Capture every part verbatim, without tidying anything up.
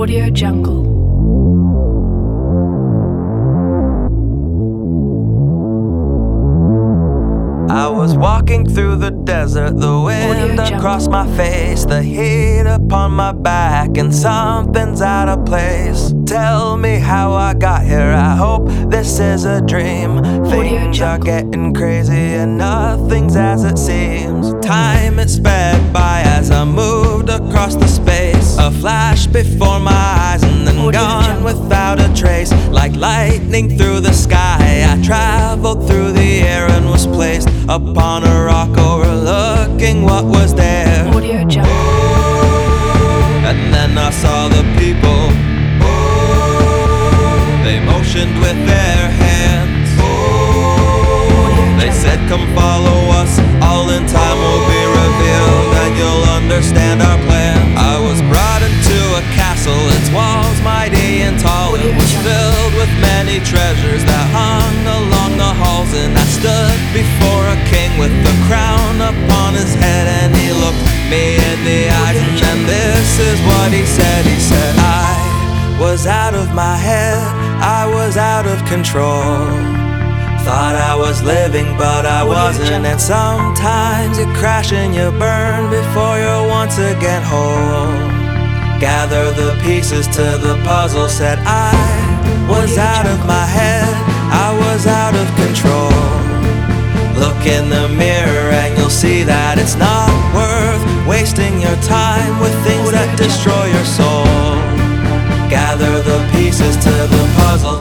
Audio Jungle. I was walking through the desert, the wind across my face, the heat upon my back, and something's out of place. Tell me how I got here, I hope this is a dream. Things are getting crazy and nothing's as it seems. Time is sped by as I moved across the space. A flash before my eyes and then gone without a trace. Like lightning through the sky, I traveled through the air and was placed upon a rock overlooking what was there. Audio Jungle. And then I saw the people. They motioned with their hands. They said, come follow us, all in time will be revealed, and you'll understand our plan. I was brought into a castle, its walls mighty and tall. It was filled with many treasures that hung along the halls. And I stood before a king with a crown upon his head, and he looked me in the eyes, and then this is what he said. He said, I was out of my head, I was out of control. Thought I was living, but I wasn't. And sometimes you crash and you burn before you're once again whole. Gather the pieces to the puzzle. Said I was out of my head, I was out of control. Look in the mirror and you'll see that it's not worth wasting your time with things that destroy your soul. Gather the pieces to the puzzle.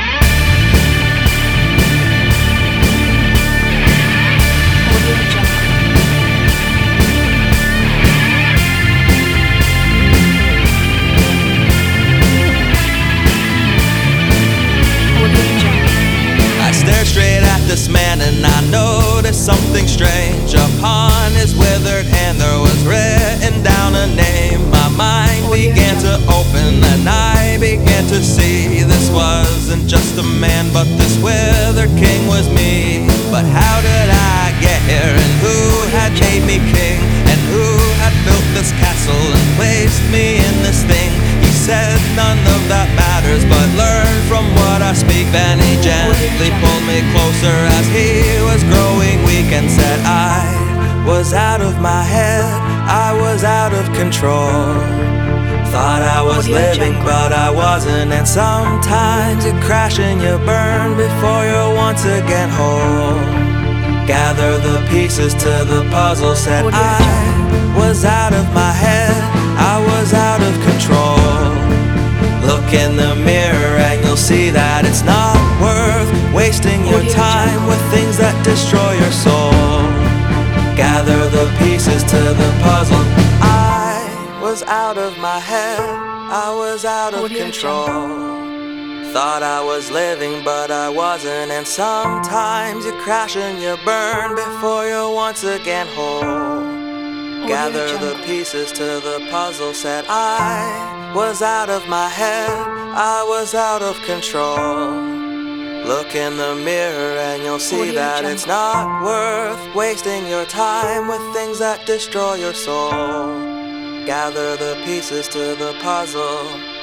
Straight at this man and I noticed something strange. Upon his withered hand there was written down a name. My mind began to open and I began to see this wasn't just a man, but this withered king was me. But how did I get here, and who had made me king, and who had built this castle and placed me in this thing? He said none of that matters, but learn from what I speak. Then he gently pulled me closer as he was growing weak and said, I was out of my head, I was out of control. Thought I was living, but I wasn't. And sometimes you crash and you burn before you're once again whole. Gather the pieces to the puzzle. Said I was out of my head, I was out of control. Look in the mirror and you'll see that it's not worth wasting your time with things that destroy your soul. Gather the pieces to the puzzle. I was out of my head, I was out of control. Thought I was living, but I wasn't. And sometimes you crash and you burn before you're once again whole. Gather the pieces to the puzzle. Said I was out of my head, I was out of control. Look in the mirror and you'll see that it's not worth wasting your time with things that destroy your soul. Gather the pieces to the puzzle.